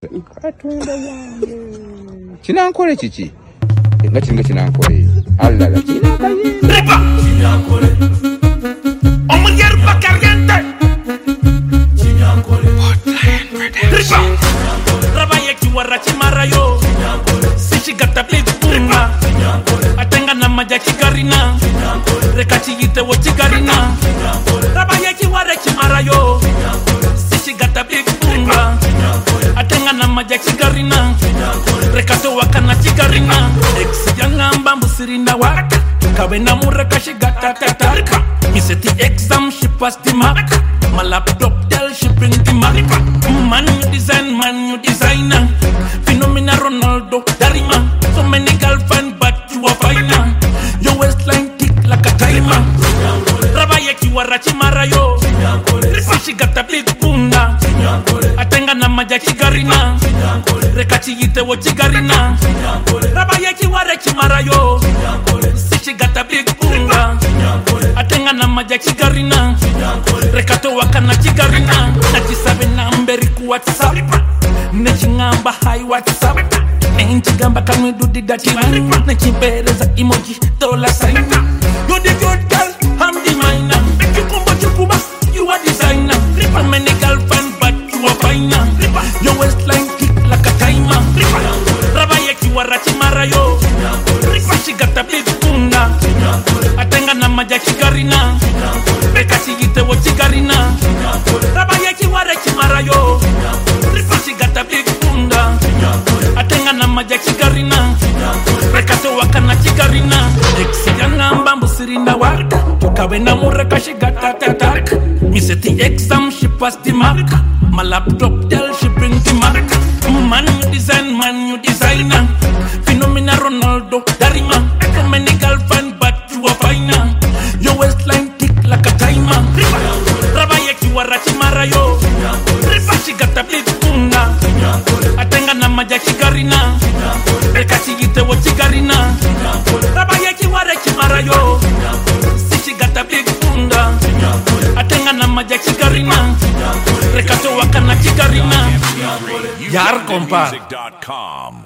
Katonda wange kinankole kiki nga kinga kinankole alala Riba kinankole omulyer bakariente kinankole Riba raba yekiwara kimarayo sichigata blikunga atenga na maja kigarina reka chiyite wo kigarina raba yekiwara kimarayo sichigata blikunga atenga na maja kigarina reka to wakana kigarina ex yangamba musirinda waka kabe na mureka shigata tatarika miseti exam she passed the mark my laptop tell she bring the mark man you designer phenomena Ronaldo Darima so many girlfriend but you are fine your waistline tick like a timer raba yekiwara chimarayo shigata blikunda atenga na maja kigarina reka chiyite wo kigarina raba yekiwara chimarayo shigata blikunda atenga na maja kigarina reka to wakana kigarina nachisabe namberi ku WhatsApp nechingamba hi WhatsApp nechigamba kamwe do the dirty one nechimpereza emoji tola sign you the good girl I'm the minor chukumba chukuba you are designer how many girlfriend but you are fine your waistline kick like a timer raba yekiwara chimarayo shigata blikunda atenga na maja kigarina reka chiyite wo kigarina raba yekiwara chimarayo shigata blikunda atenga na maja kigarina reka to wakana kigarina ex yangamba musirinda waka tukabe na mureka shigata tatarika miseti exam she passed the mark my laptop tell she bring the mark man you designer phenomena Ronaldo Darima so many girlfriend but you are fine your waistline tick like a timer raba yekiwara chimarayo shigata blikunda atenga na maja kigarina reka chiyite wo kigarina raba yekiwara chimarayo shigata blikunda atenga na maja kigarina reka to wakana kigarina yar compa